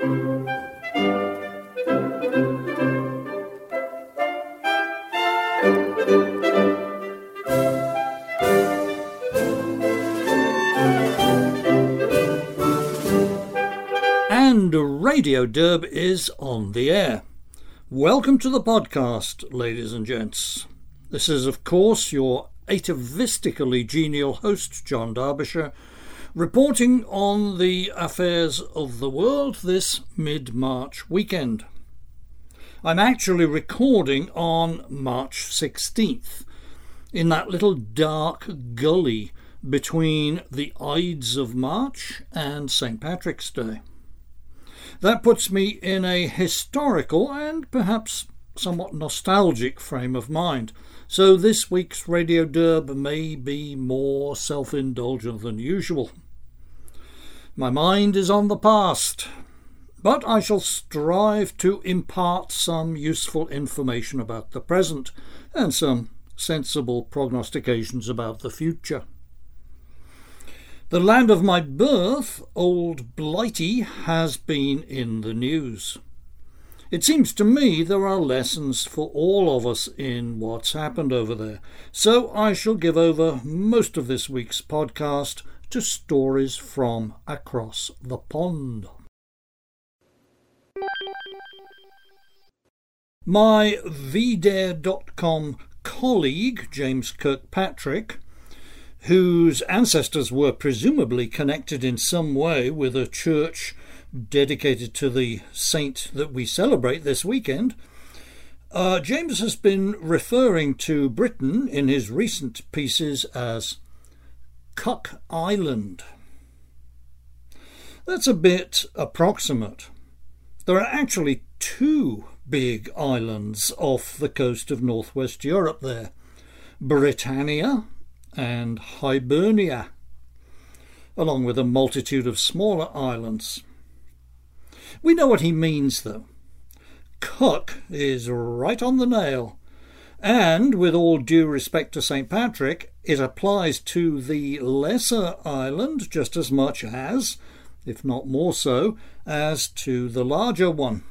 And Radio Derb is on the air. Welcome to the podcast, ladies and gents. This is, of course, your atavistically genial host, John Derbyshire, reporting on the affairs of the world this mid-March weekend. I'm actually recording on March 16th, in that little dark gully between the Ides of March and St. Patrick's Day. That puts me in a historical and perhaps somewhat nostalgic frame of mind, so this week's Radio Derb may be more self-indulgent than usual. My mind is on the past, but I shall strive to impart some useful information about the present and some sensible prognostications about the future. The land of my birth, Old Blighty, has been in the news. It seems to me there are lessons for all of us in what's happened over there, so I shall give over most of this week's podcast to stories from across the pond. My VDare.com colleague, James Kirkpatrick, whose ancestors were presumably connected in some way with a church dedicated to the saint that we celebrate this weekend, James has been referring to Britain in his recent pieces as Cook Island. That's a bit approximate. There are actually two big islands off the coast of northwest Europe there, Britannia and Hibernia, along with a multitude of smaller islands. We know what he means, though. Cook is right on the nail, and with all due respect to St. Patrick, it applies to the lesser island just as much as, if not more so, as to the larger one.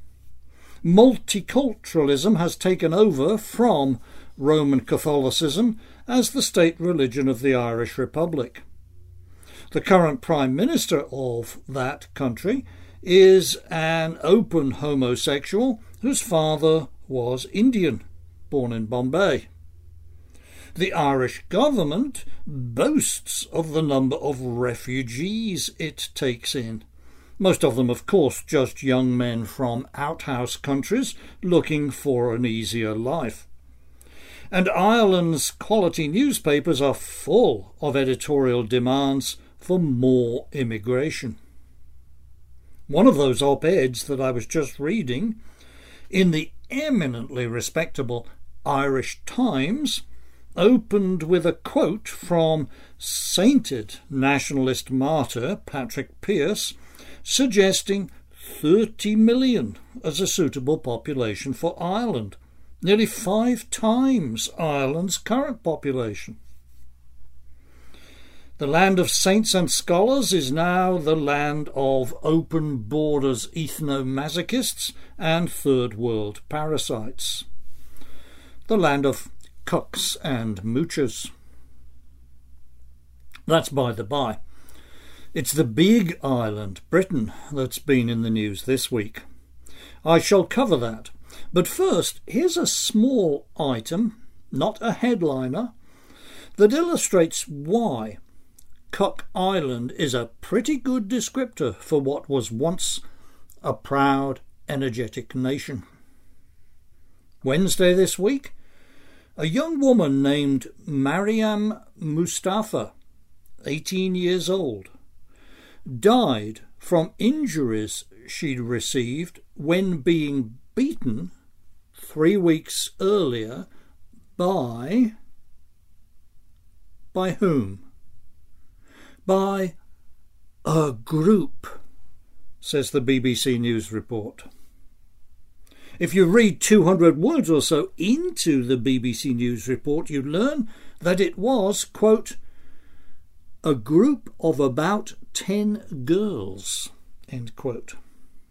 Multiculturalism has taken over from Roman Catholicism as the state religion of the Irish Republic. The current Prime Minister of that country is an open homosexual whose father was Indian, born in Bombay. The Irish government boasts of the number of refugees it takes in. Most of them, of course, just young men from outhouse countries looking for an easier life. And Ireland's quality newspapers are full of editorial demands for more immigration. One of those op-eds that I was just reading in the eminently respectable Irish Times opened with a quote from sainted nationalist martyr Patrick Pearse suggesting 30 million as a suitable population for Ireland, nearly 5 times Ireland's current population. The land of saints and scholars is now the land of open borders ethno-masochists and third world parasites. The land of cucks and moochers. That's by the by. It's the big island, Britain, that's been in the news this week. I shall cover that. But first, here's a small item, not a headliner, that illustrates why Cook Island is a pretty good descriptor for what was once a proud, energetic nation. Wednesday this week, a young woman named Mariam Mustafa, 18 years old, died from injuries she'd received when being beaten 3 weeks earlier by whom? By a group, says the BBC News report. If you read 200 words or so into the BBC News report, you learn that it was, quote, a group of about 10 girls, end quote.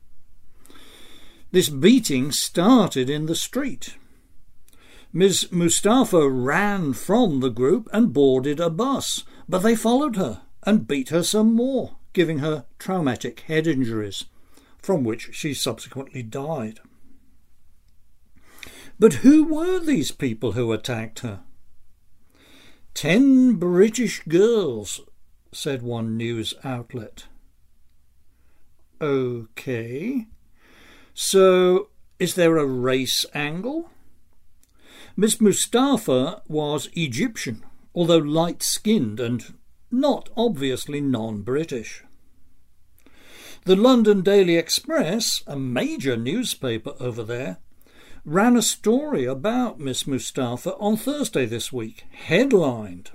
This beating started in the street. Ms. Mustafa ran from the group and boarded a bus, but they followed her and beat her some more, giving her traumatic head injuries, from which she subsequently died. But who were these people who attacked her? 10 British girls, said one news outlet. OK. So, is there a race angle? Miss Mustafa was Egyptian, although light-skinned and not obviously non-British. The London Daily Express, a major newspaper over there, ran a story about Miss Mustafa on Thursday this week, headlined,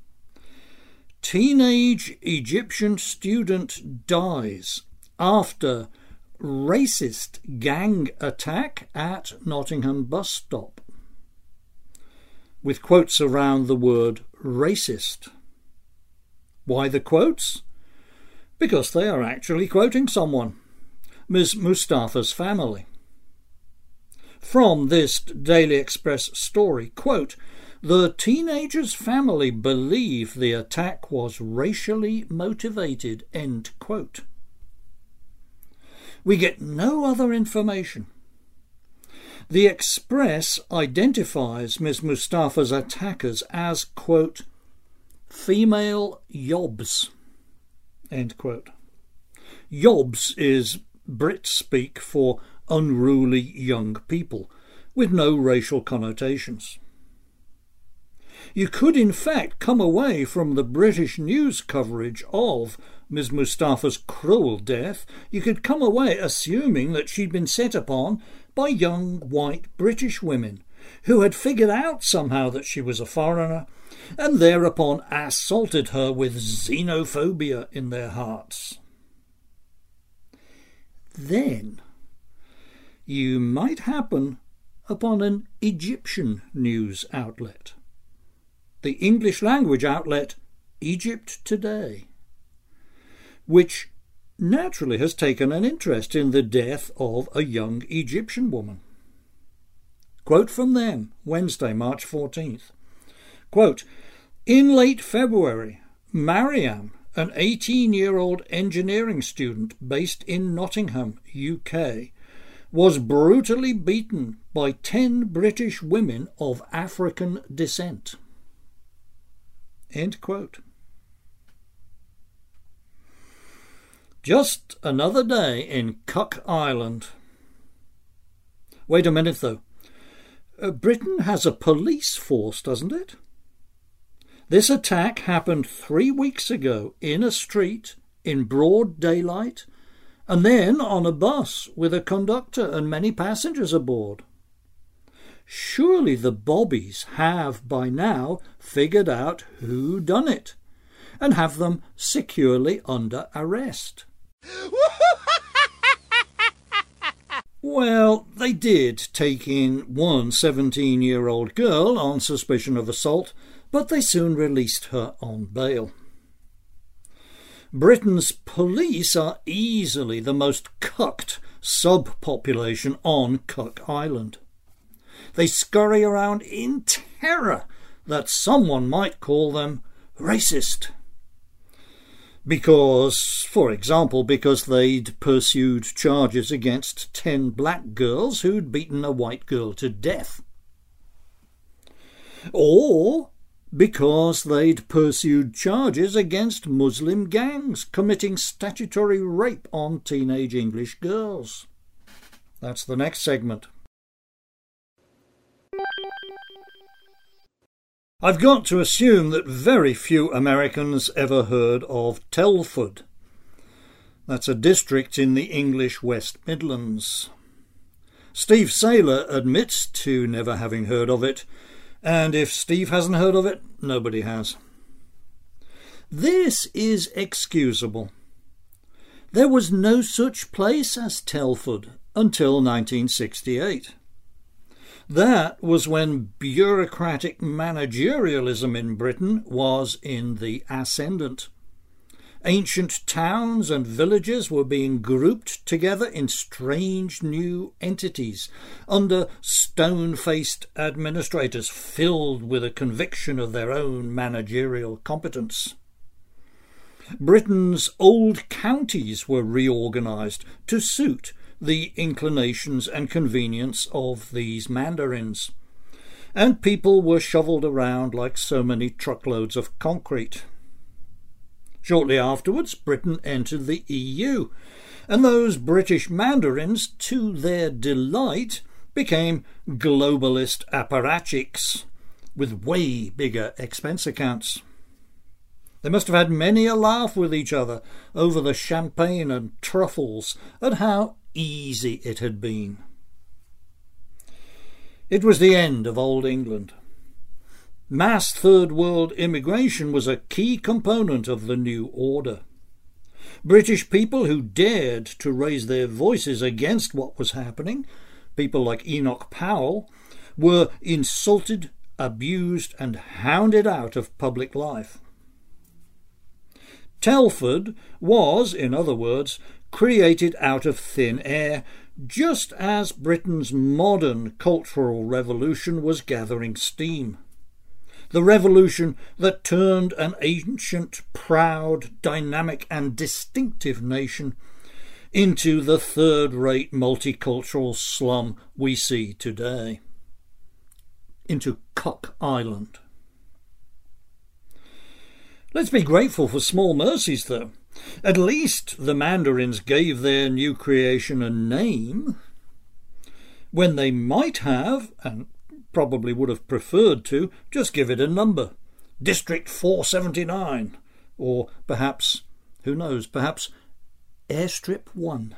"Teenage Egyptian student dies after racist gang attack at Nottingham bus stop," with quotes around the word racist. Why the quotes? Because they are actually quoting someone, Ms. Mustafa's family. From this Daily Express story, quote, "The teenager's family believe the attack was racially motivated," end quote. We get no other information. The Express identifies Ms. Mustafa's attackers as, quote, "female yobs," end quote. Yobs is Brit speak for unruly young people, with no racial connotations. You could in fact come away from the British news coverage of Ms. Mustafa's cruel death, you could come away assuming that she'd been set upon by young white British women who had figured out somehow that she was a foreigner and thereupon assaulted her with xenophobia in their hearts. Then you might happen upon an Egyptian news outlet, the English language outlet Egypt Today, which naturally has taken an interest in the death of a young Egyptian woman. Quote from them, Wednesday, March 14th. Quote, "In late February, Mariam, an 18-year-old engineering student based in Nottingham, UK, was brutally beaten by 10 British women of African descent." End quote. Just another day in Cook Island. Wait a minute, though. Britain has a police force, doesn't it? This attack happened 3 weeks ago in a street in broad daylight, and then on a bus with a conductor and many passengers aboard. Surely the bobbies have by now figured out who done it and have them securely under arrest. Well, they did take in one 17-year-old girl on suspicion of assault, but they soon released her on bail. Britain's police are easily the most cucked subpopulation on Cook Island. They scurry around in terror that someone might call them racist. For example, because they'd pursued charges against 10 black girls who'd beaten a white girl to death. Or because they'd pursued charges against Muslim gangs committing statutory rape on teenage English girls. That's the next segment. I've got to assume that very few Americans ever heard of Telford. That's a district in the English West Midlands. Steve Saylor admits to never having heard of it, and if Steve hasn't heard of it, nobody has. This is excusable. There was no such place as Telford until 1968. That was when bureaucratic managerialism in Britain was in the ascendant, Ancient towns and villages were being grouped together in strange new entities under stone-faced administrators filled with a conviction of their own managerial competence. Britain's old counties were reorganised to suit the inclinations and convenience of these mandarins, and people were shovelled around like so many truckloads of concrete. Shortly afterwards, Britain entered the EU, and those British mandarins, to their delight, became globalist apparatchiks with way bigger expense accounts. They must have had many a laugh with each other over the champagne and truffles and how easy it had been. It was the end of Old England. Mass Third World immigration was a key component of the new order. British people who dared to raise their voices against what was happening, people like Enoch Powell, were insulted, abused and hounded out of public life. Telford was, in other words, created out of thin air, just as Britain's modern cultural revolution was gathering steam. The revolution that turned an ancient, proud, dynamic and distinctive nation into the third-rate multicultural slum we see today, into Cock Island. Let's be grateful for small mercies, though. At least the mandarins gave their new creation a name, when they might have, and probably would have preferred to, just give it a number. District 479, or perhaps, who knows, perhaps Airstrip 1.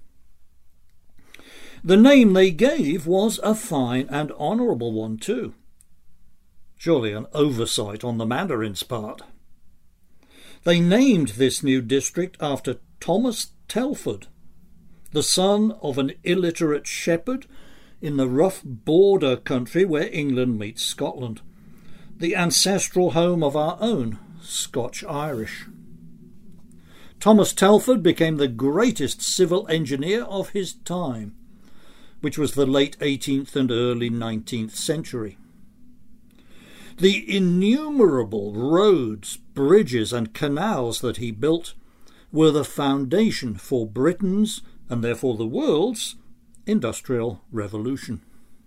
The name they gave was a fine and honourable one too. Surely an oversight on the mandarins' part. They named this new district after Thomas Telford, the son of an illiterate shepherd in the rough border country where England meets Scotland, the ancestral home of our own Scotch-Irish. Thomas Telford became the greatest civil engineer of his time, which was the late 18th and early 19th century. The innumerable roads, bridges and canals that he built were the foundation for Britain's, and therefore the world's, industrial revolution.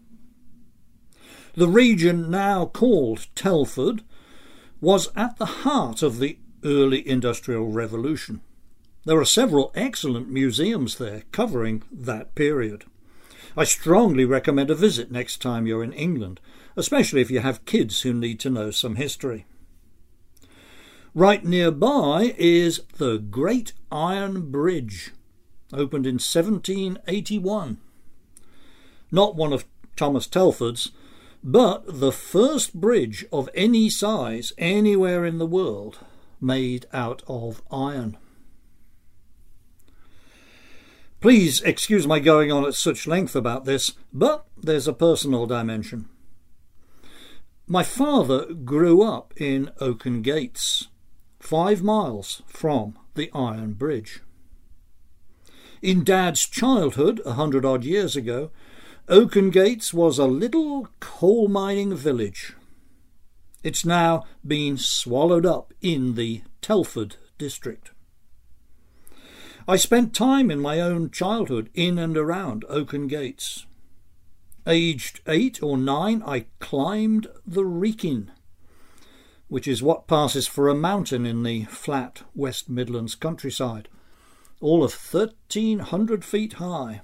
The region now called Telford was at the heart of the early industrial revolution. There are several excellent museums there covering that period. I strongly recommend a visit next time you're in England, especially if you have kids who need to know some history. Right nearby is the Great Iron Bridge, opened in 1781. Not one of Thomas Telford's, but the first bridge of any size anywhere in the world made out of iron. Please excuse my going on at such length about this, but there's a personal dimension. My father grew up in Oaken Gates, 5 miles from the Iron Bridge. In Dad's childhood, 100-odd years ago, Oaken Gates was a little coal mining village. It's now been swallowed up in the Telford district. I spent time in my own childhood in and around Oaken Gates. Aged 8 or 9, I climbed the Wrekin, which is what passes for a mountain in the flat West Midlands countryside, all of 1,300 feet high.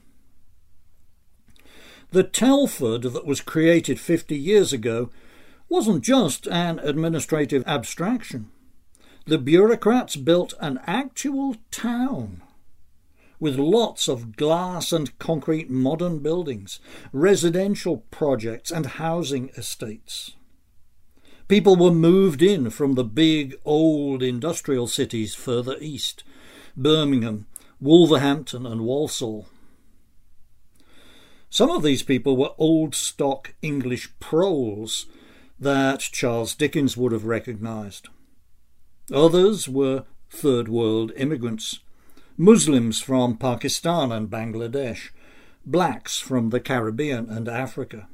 The Telford that was created 50 years ago wasn't just an administrative abstraction. The bureaucrats built an actual town with lots of glass and concrete modern buildings, residential projects and housing estates. People were moved in from the big old industrial cities further east, Birmingham, Wolverhampton and Walsall. Some of these people were old stock English proles that Charles Dickens would have recognised. Others were third world immigrants, Muslims from Pakistan and Bangladesh, blacks from the Caribbean and Africa.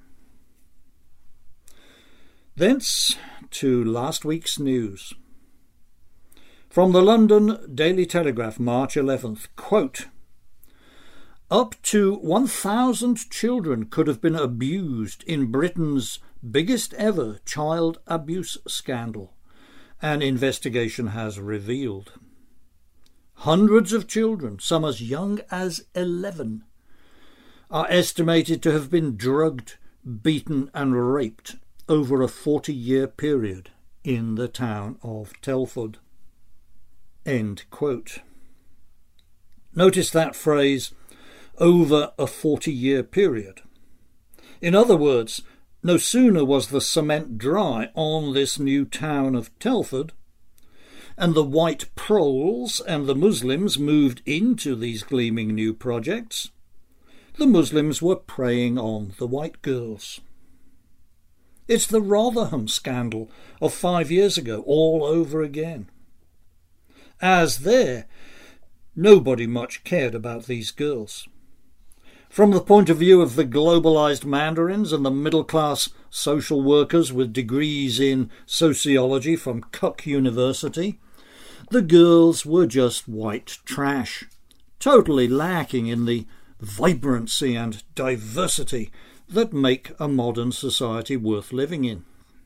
Thence to last week's news. From the London Daily Telegraph, March 11th, quote, "Up to 1,000 children could have been abused in Britain's biggest ever child abuse scandal, an investigation has revealed. Hundreds of children, some as young as 11, are estimated to have been drugged, beaten and raped over a 40-year period in the town of Telford." End quote. Notice that phrase, over a 40-year period. In other words, no sooner was the cement dry on this new town of Telford, and the white proles and the Muslims moved into these gleaming new projects, the Muslims were preying on the white girls. It's the Rotherham scandal of 5 years ago all over again. As there, nobody much cared about these girls. From the point of view of the globalised mandarins and the middle-class social workers with degrees in sociology from Cuck University, the girls were just white trash, totally lacking in the vibrancy and diversity that make a modern society worth living in.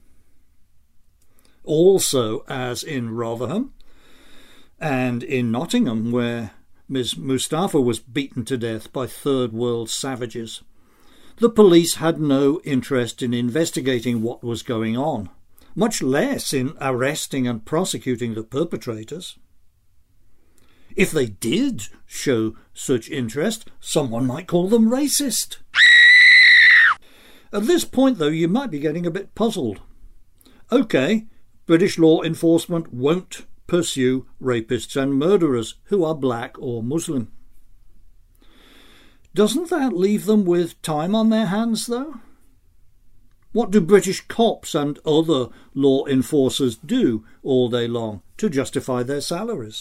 Also, as in Rotherham, and in Nottingham, where Ms. Mustafa was beaten to death by third world savages, the police had no interest in investigating what was going on, much less in arresting and prosecuting the perpetrators. If they did show such interest, someone might call them racist. At this point, though, you might be getting a bit puzzled. OK, British law enforcement won't pursue rapists and murderers who are black or Muslim. Doesn't that leave them with time on their hands, though? What do British cops and other law enforcers do all day long to justify their salaries?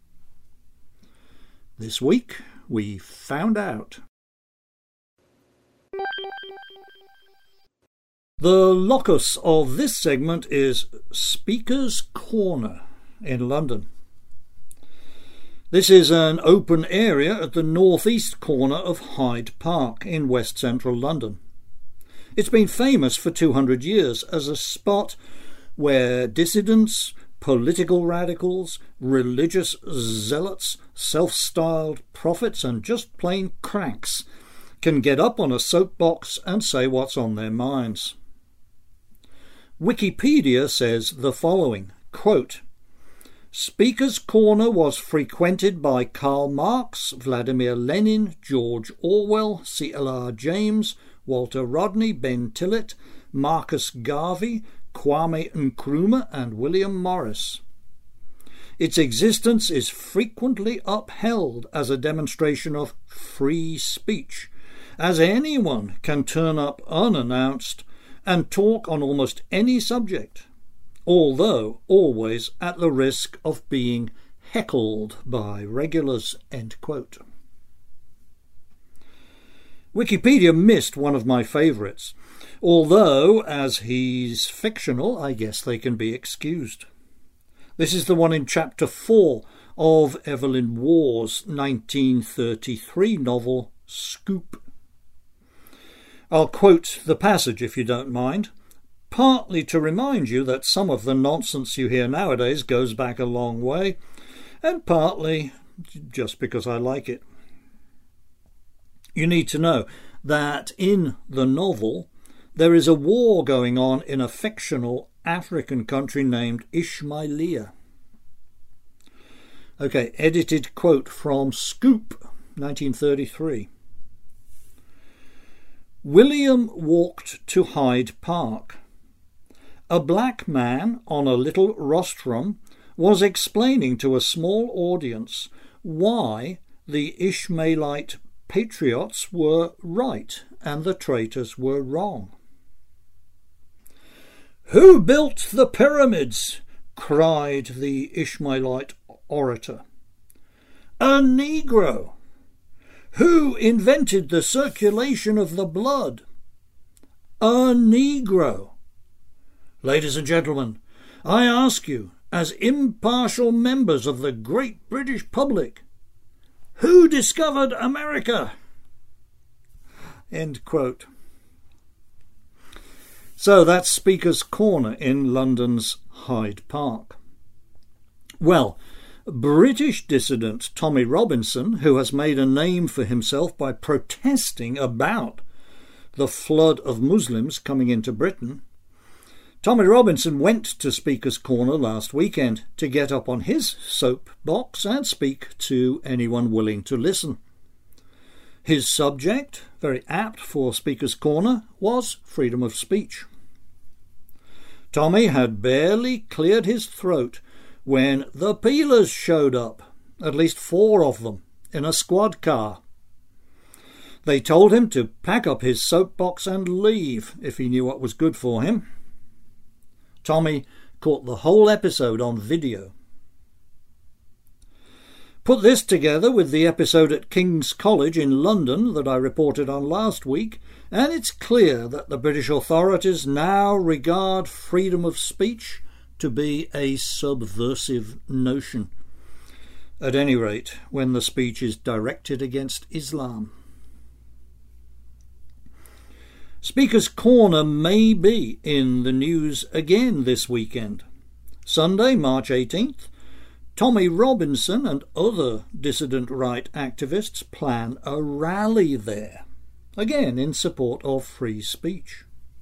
This week we found out. The locus of this segment is Speaker's Corner in London. This is an open area at the northeast corner of Hyde Park in west central London. It's been famous for 200 years as a spot where dissidents, political radicals, religious zealots, self-styled prophets and just plain cranks can get up on a soapbox and say what's on their minds. Wikipedia says the following, quote, "Speaker's Corner was frequented by Karl Marx, Vladimir Lenin, George Orwell, C.L.R. James, Walter Rodney, Ben Tillett, Marcus Garvey, Kwame Nkrumah and William Morris. Its existence is frequently upheld as a demonstration of free speech, as anyone can turn up unannounced and talk on almost any subject, although always at the risk of being heckled by regulars." End quote. Wikipedia missed one of my favourites, although, as he's fictional, I guess they can be excused. This is the one in Chapter 4 of Evelyn Waugh's 1933 novel Scoop. I'll quote the passage if you don't mind, partly to remind you that some of the nonsense you hear nowadays goes back a long way, and partly just because I like it. You need to know that in the novel there is a war going on in a fictional African country named Ismailia. Okay, edited quote from Scoop, 1933. William walked to Hyde Park. A black man on a little rostrum was explaining to a small audience why the Ishmaelite patriots were right and the traitors were wrong. "Who built the pyramids?" cried the Ishmaelite orator. A Negro. Who invented the circulation of the blood? A Negro. Ladies and gentlemen, I ask you, as impartial members of the great British public, who discovered America? End quote. So that's Speaker's Corner in London's Hyde Park. Well, British dissident Tommy Robinson, who has made a name for himself by protesting about the flood of Muslims coming into Britain, Tommy Robinson went to Speaker's Corner last weekend to get up on his soapbox and speak to anyone willing to listen. His subject, very apt for Speaker's Corner, was freedom of speech. Tommy had barely cleared his throat when the Peelers showed up, at least 4 of them, in a squad car. They told him to pack up his soapbox and leave if he knew what was good for him. Tommy caught the whole episode on video. Put this together with the episode at King's College in London that I reported on last week, and it's clear that the British authorities now regard freedom of speech to be a subversive notion, at any rate when the speech is directed against Islam. Speaker's Corner may be in the news again this weekend. Sunday, March 18th, Tommy Robinson and other dissident right activists plan a rally there, again in support of free speech.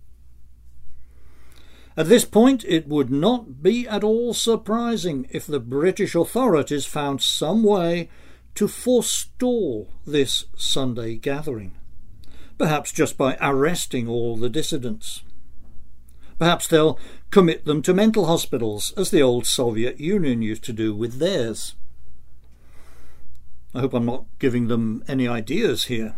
At this point, it would not be at all surprising if the British authorities found some way to forestall this Sunday gathering, perhaps just by arresting all the dissidents. Perhaps they'll commit them to mental hospitals, as the old Soviet Union used to do with theirs. I hope I'm not giving them any ideas here.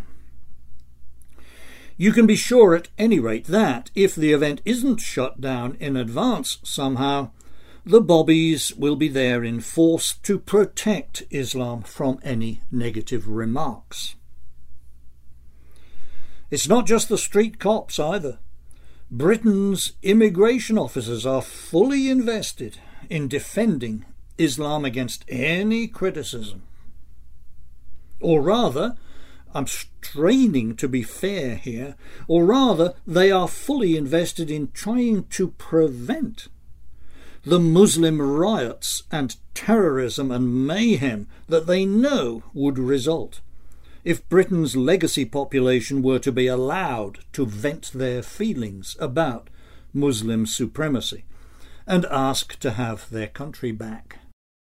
You can be sure at any rate that, if the event isn't shut down in advance somehow, the bobbies will be there in force to protect Islam from any negative remarks. It's not just the street cops either. Britain's immigration officers are fully invested in defending Islam against any criticism. Or rather, I'm straining to be fair here, or rather, they are fully invested in trying to prevent the Muslim riots and terrorism and mayhem that they know would result if Britain's legacy population were to be allowed to vent their feelings about Muslim supremacy and ask to have their country back.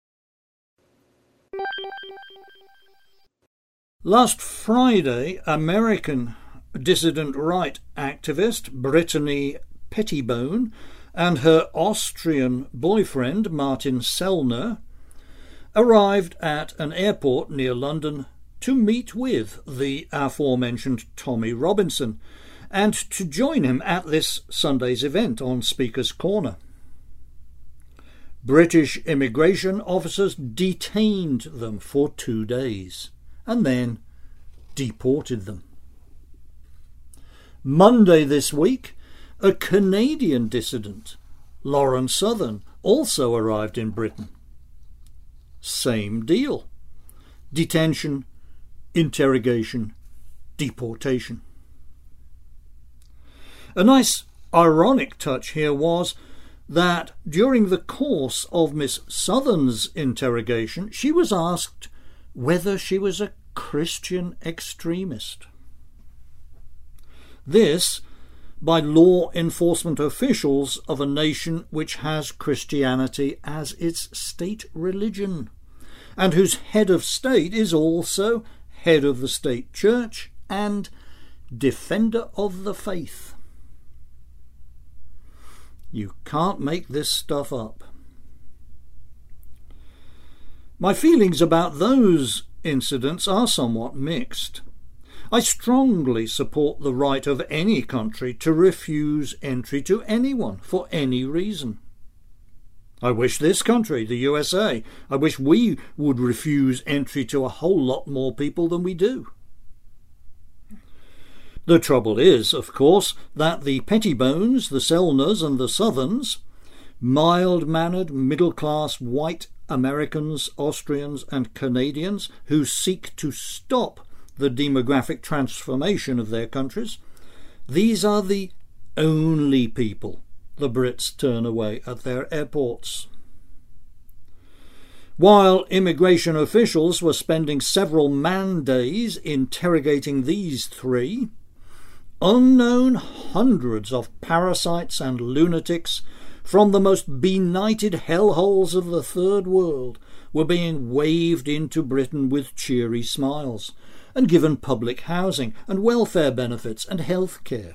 Last Friday, American dissident right activist Brittany Pettibone and her Austrian boyfriend Martin Sellner arrived at an airport near London to meet with the aforementioned Tommy Robinson and to join him at this Sunday's event on Speaker's Corner. British immigration officers detained them for 2 days and then deported them. Monday this week, a Canadian dissident, Lauren Southern, also arrived in Britain. Same deal. Detention, interrogation, deportation. A nice ironic touch here was that during the course of Miss Southern's interrogation, she was asked whether she was a Christian extremist. This by law enforcement officials of a nation which has Christianity as its state religion, and whose head of state is also head of the state church and defender of the faith. You can't make this stuff up. My feelings about those incidents are somewhat mixed. I strongly support the right of any country to refuse entry to anyone for any reason. I wish this country, the USA, I wish we would refuse entry to a whole lot more people than we do. The trouble is, of course, that the Pettibones, the Selners and the Southerns, mild-mannered, middle-class white Americans, Austrians and Canadians who seek to stop the demographic transformation of their countries, these are the only people the Brits turn away at their airports. While immigration officials were spending several man-days interrogating these three, unknown hundreds of parasites and lunatics from the most benighted hellholes of the Third World were being waved into Britain with cheery smiles and given public housing and welfare benefits and health care.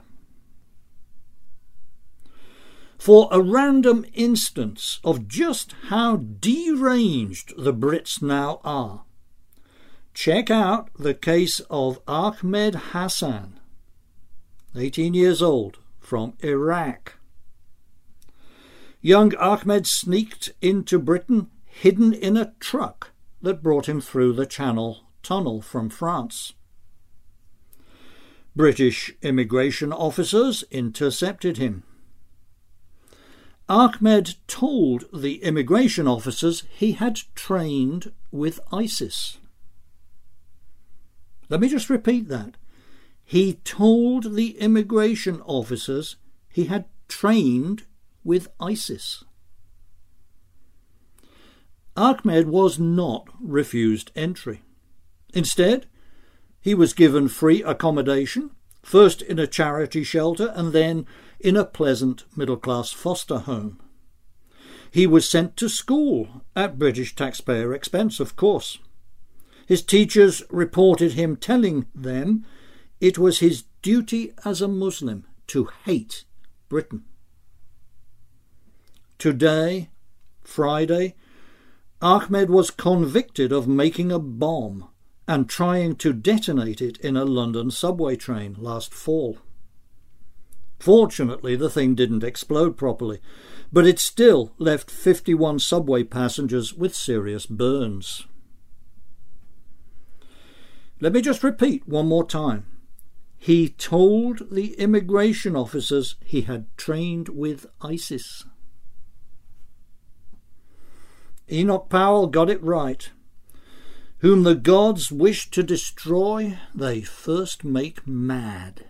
For a random instance of just how deranged the Brits now are, check out the case of Ahmed Hassan, 18 years old, from Iraq. Young Ahmed sneaked into Britain hidden in a truck that brought him through the Channel Tunnel from France. British immigration officers intercepted him. Ahmed told the immigration officers he had trained with ISIS. Let me just repeat that. He told the immigration officers he had trained with ISIS. Ahmed was not refused entry. Instead, he was given free accommodation, first in a charity shelter and then in a pleasant middle-class foster home. He was sent to school at British taxpayer expense, of course. His teachers reported him telling them it was his duty as a Muslim to hate Britain. Today, Friday, Ahmed was convicted of making a bomb and trying to detonate it in a London subway train last fall. Fortunately, the thing didn't explode properly, but it still left 51 subway passengers with serious burns. Let me just repeat one more time. He told the immigration officers he had trained with ISIS. Enoch Powell got it right. Whom the gods wish to destroy, they first make mad.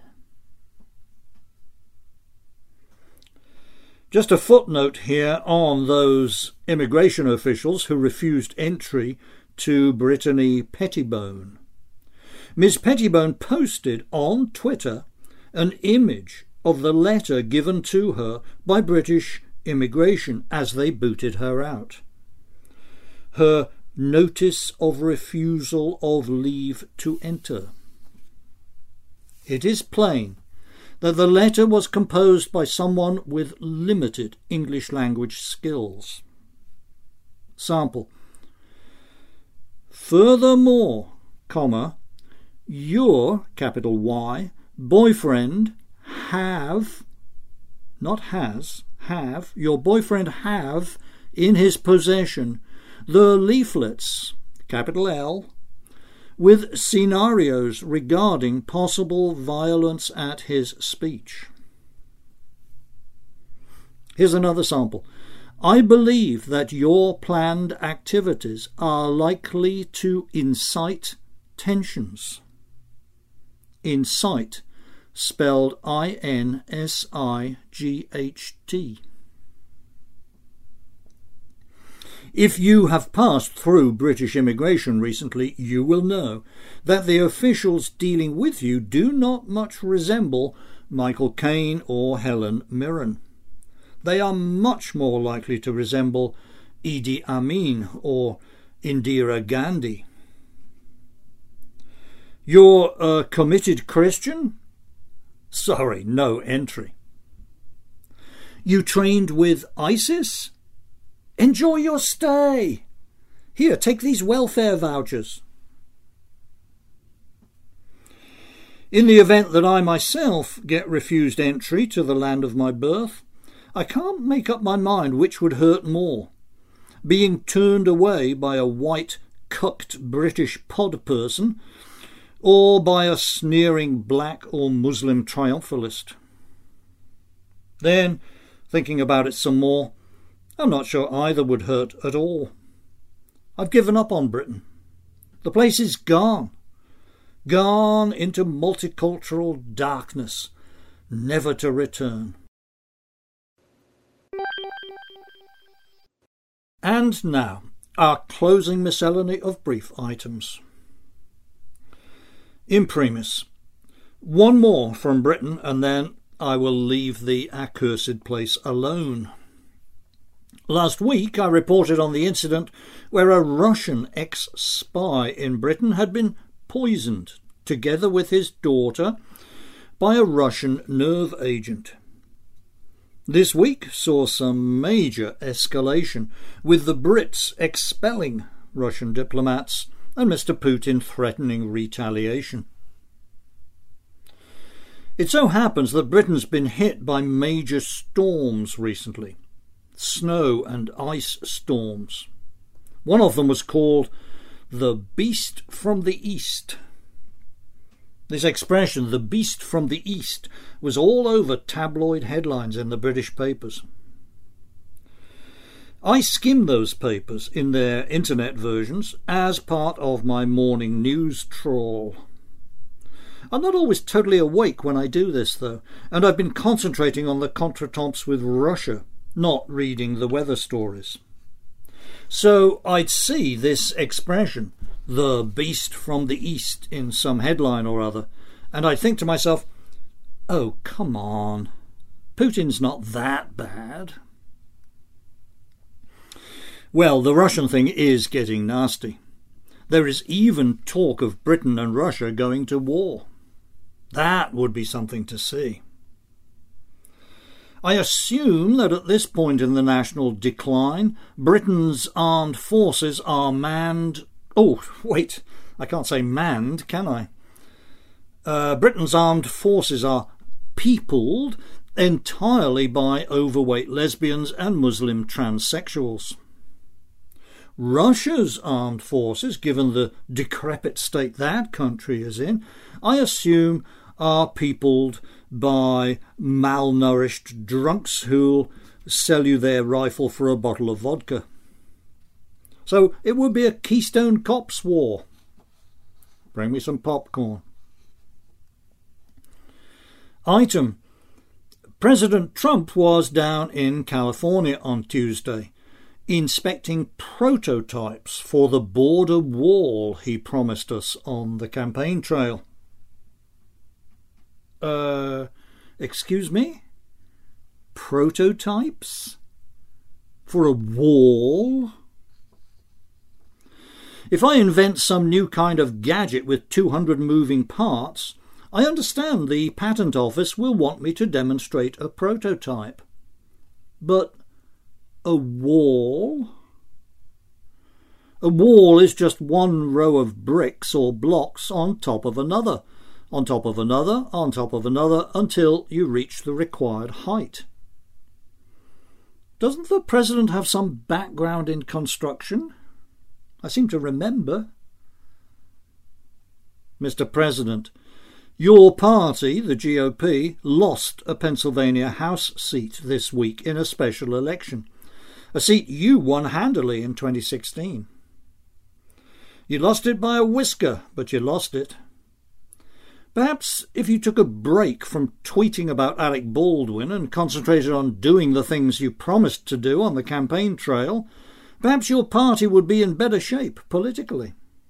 Just a footnote here on those immigration officials who refused entry to Brittany Pettibone. Ms. Pettibone posted on Twitter an image of the letter given to her by British immigration as they booted her out. Her notice of refusal of leave to enter. It is plain that the letter was composed by someone with limited English language skills. Sample. Furthermore, your, capital Y, boyfriend your boyfriend have in his possession the leaflets, capital L, with scenarios regarding possible violence at his speech. Here's another sample. I believe that your planned activities are likely to incite tensions. Incite, spelled I-N-S-I-G-H-T. If you have passed through British immigration recently, you will know that the officials dealing with you do not much resemble Michael Caine or Helen Mirren. They are much more likely to resemble Idi Amin or Indira Gandhi. You're a committed Christian? Sorry, no entry. You trained with ISIS? Enjoy your stay. Here, take these welfare vouchers. In the event that I myself get refused entry to the land of my birth, I can't make up my mind which would hurt more. Being turned away by a white, cucked British pod person, or by a sneering black or Muslim triumphalist. Then, thinking about it some more, I'm not sure either would hurt at all. I've given up on Britain. The place is gone. Gone into multicultural darkness, never to return. And now, our closing miscellany of brief items. Imprimis. One more from Britain, and then I will leave the accursed place alone. Last week I reported on the incident where a Russian ex-spy in Britain had been poisoned, together with his daughter, by a Russian nerve agent. This week saw some major escalation, with the Brits expelling Russian diplomats and Mr. Putin threatening retaliation. It so happens that Britain's been hit by major storms recently, snow and ice storms. One of them was called the Beast from the East. This expression, the Beast from the East, was all over tabloid headlines in the British papers. I skim those papers in their internet versions as part of my morning news trawl. I'm not always totally awake when I do this, though, and I've been concentrating on the contretemps with Russia, not reading the weather stories. So I'd see this expression, the Beast from the East, in some headline or other, and I'd think to myself, oh, come on, Putin's not that bad. Well, the Russian thing is getting nasty. There is even talk of Britain and Russia going to war. That would be something to see. I assume that at this point in the national decline, Britain's armed forces are manned... Oh, wait, I can't say manned, can I? Britain's armed forces are peopled entirely by overweight lesbians and Muslim transsexuals. Russia's armed forces, given the decrepit state that country is in, I assume are peopled by malnourished drunks who'll sell you their rifle for a bottle of vodka. So it would be a Keystone Cops war. Bring me some popcorn. Item. President Trump was down in California on Tuesday, inspecting prototypes for the border wall he promised us on the campaign trail. Excuse me? Prototypes? For a wall? If I invent some new kind of gadget with 200 moving parts, I understand the patent office will want me to demonstrate a prototype. But a wall? A wall is just one row of bricks or blocks on top of another, on top of another, on top of another, until you reach the required height. Doesn't the President have some background in construction? I seem to remember. Mr. President, your party, the GOP, lost a Pennsylvania House seat this week in a special election, a seat you won handily in 2016. You lost it by a whisker, but you lost it. Perhaps if you took a break from tweeting about Alec Baldwin and concentrated on doing the things you promised to do on the campaign trail, perhaps your party would be in better shape politically.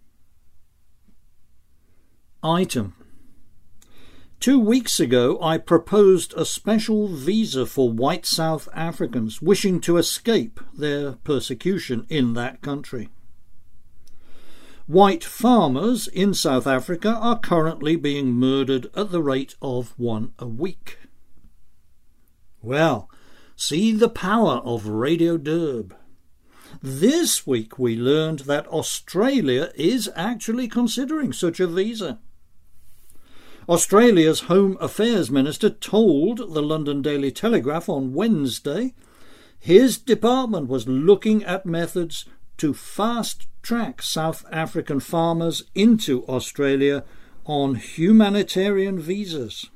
Item. 2 weeks ago I proposed a special visa for white South Africans wishing to escape their persecution in that country. White farmers in South Africa are currently being murdered at the rate of 1 a week. Well, see the power of Radio Derb. This week we learned that Australia is actually considering such a visa. Australia's Home Affairs Minister told the London Daily Telegraph on Wednesday his department was looking at methods to fast-track South African farmers into Australia on humanitarian visas.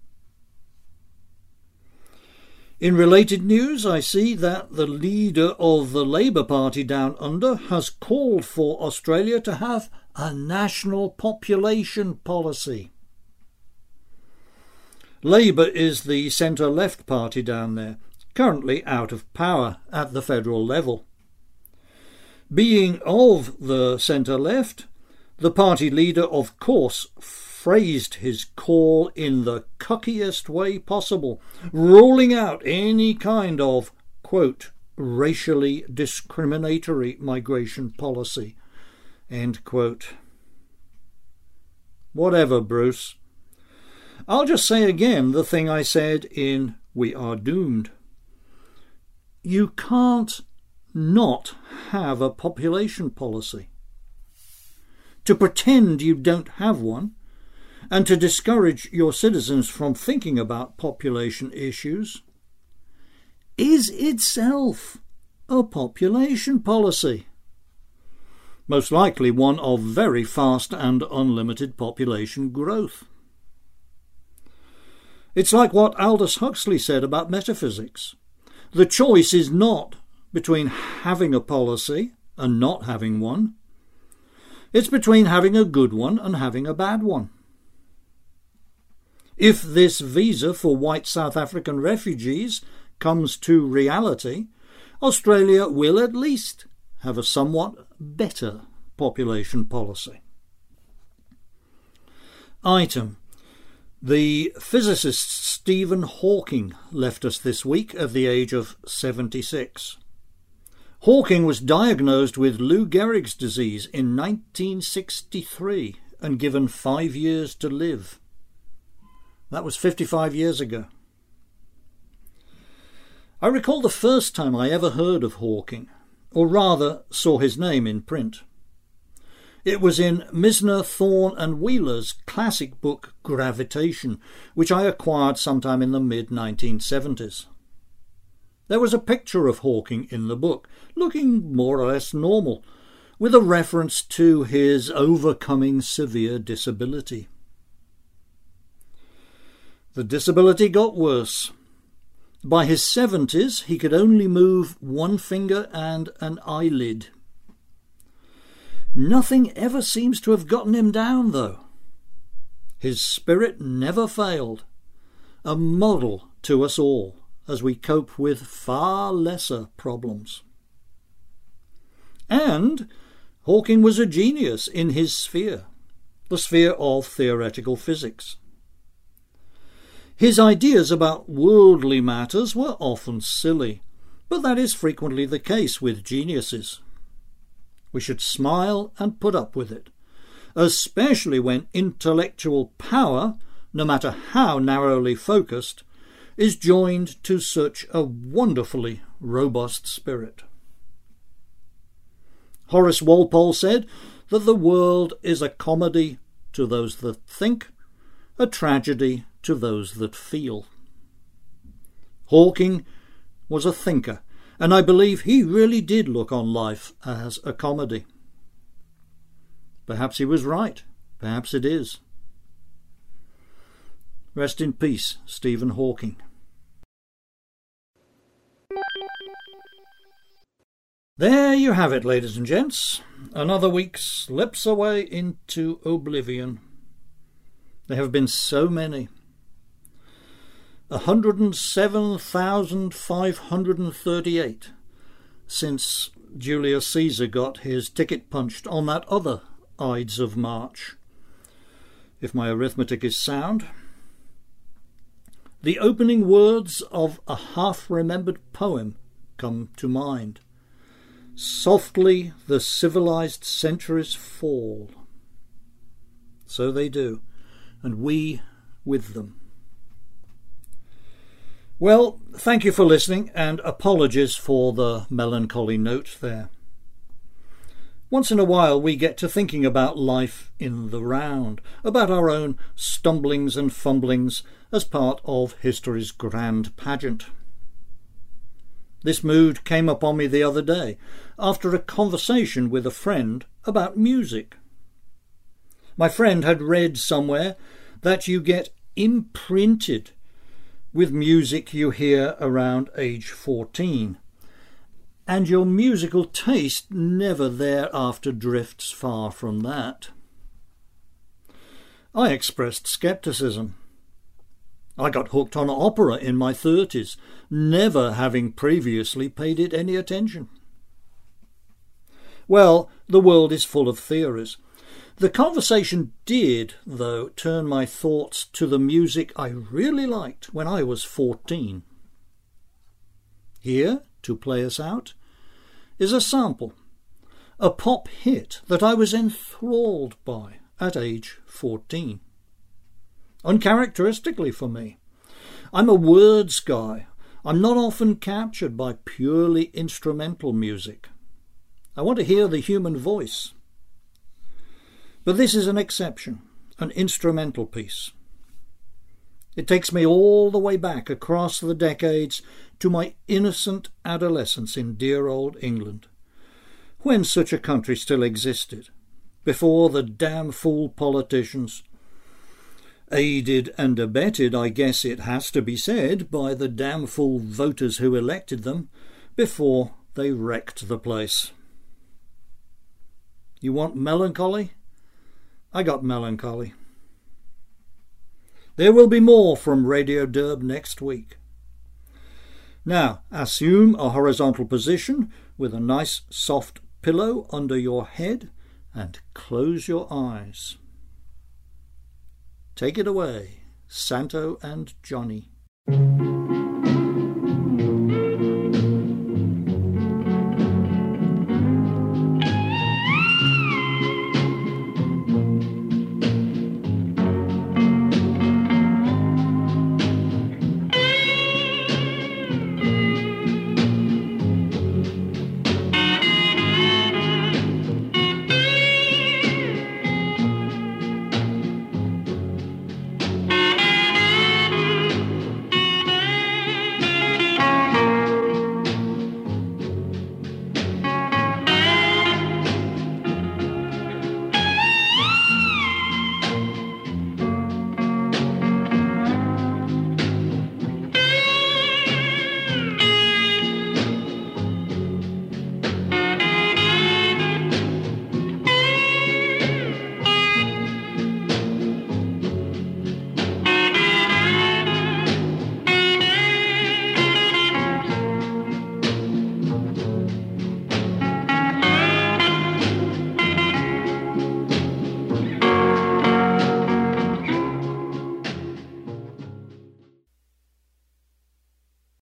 In related news, I see that the leader of the Labour Party down under has called for Australia to have a national population policy. Labour is the centre-left party down there, currently out of power at the federal level. Being of the centre-left, the party leader of course phrased his call in the cockiest way possible, ruling out any kind of, quote, racially discriminatory migration policy, end quote. Whatever, Bruce. I'll just say again the thing I said in We Are Doomed. You can't not have a population policy. To pretend you don't have one, and to discourage your citizens from thinking about population issues, is itself a population policy. Most likely one of very fast and unlimited population growth. It's like what Aldous Huxley said about metaphysics. The choice is not between having a policy and not having one. It's between having a good one and having a bad one. If this visa for white South African refugees comes to reality, Australia will at least have a somewhat better population policy. Item. The physicist Stephen Hawking left us this week at the age of 76. Hawking was diagnosed with Lou Gehrig's disease in 1963 and given 5 years to live. That was 55 years ago. I recall the first time I ever heard of Hawking, or rather saw his name in print. It was in Misner, Thorne and Wheeler's classic book Gravitation, which I acquired sometime in the mid-1970s. There was a picture of Hawking in the book, looking more or less normal, with a reference to his overcoming severe disability. The disability got worse. By his 70s, he could only move one finger and an eyelid. Nothing ever seems to have gotten him down, though. His spirit never failed, a model to us all as we cope with far lesser problems. And Hawking was a genius in his sphere, the sphere of theoretical physics. His ideas about worldly matters were often silly, but that is frequently the case with geniuses. We should smile and put up with it, especially when intellectual power, no matter how narrowly focused, is joined to such a wonderfully robust spirit. Horace Walpole said that the world is a comedy to those that think, a tragedy to those that feel. Hawking was a thinker, and I believe he really did look on life as a comedy. Perhaps he was right. Perhaps it is. Rest in peace, Stephen Hawking. There you have it, ladies and gents. Another week slips away into oblivion. There have been so many. 107,538 since Julius Caesar got his ticket punched on that other Ides of March, if my arithmetic is sound. The opening words of a half-remembered poem come to mind. Softly the civilized centuries fall. So they do, and we with them. Well, thank you for listening, and apologies for the melancholy note there. Once in a while we get to thinking about life in the round, about our own stumblings and fumblings as part of history's grand pageant. This mood came upon me the other day after a conversation with a friend about music. My friend had read somewhere that you get imprinted with music you hear around age 14, and your musical taste never thereafter drifts far from that. I expressed scepticism. I got hooked on opera in my 30s, never having previously paid it any attention. Well, the world is full of theories. The conversation did, though, turn my thoughts to the music I really liked when I was 14. Here, to play us out, is a sample, a pop hit that I was enthralled by at age 14. Uncharacteristically for me, I'm a words guy. I'm not often captured by purely instrumental music. I want to hear the human voice. But this is an exception, an instrumental piece. It takes me all the way back across the decades to my innocent adolescence in dear old England, when such a country still existed, before the damn fool politicians, aided and abetted, I guess it has to be said, by the damn fool voters who elected them, before they wrecked the place. You want melancholy? I got melancholy. There will be more from Radio Derb next week. Now, assume a horizontal position with a nice soft pillow under your head and close your eyes. Take it away, Santo and Johnny.